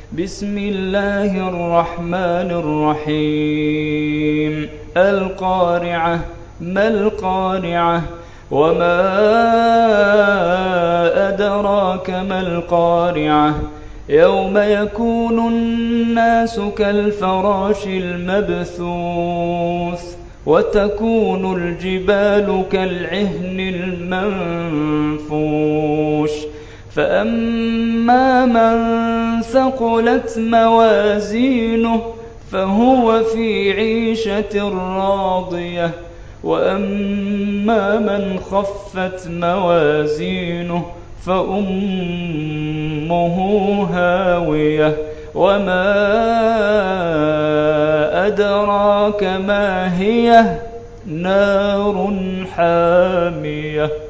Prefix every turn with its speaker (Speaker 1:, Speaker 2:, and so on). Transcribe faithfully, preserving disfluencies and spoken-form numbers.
Speaker 1: بسم الله الرحمن الرحيم القارعة ما القارعة وما أدراك ما القارعة يوم يكون الناس كالفراش المبثوث وتكون الجبال كالعهن المنفوش فأما من ثقلت موازينه فهو في عيشة راضية وأما من خفت موازينه فأمه هاوية وما أدراك ما هي نار حامية.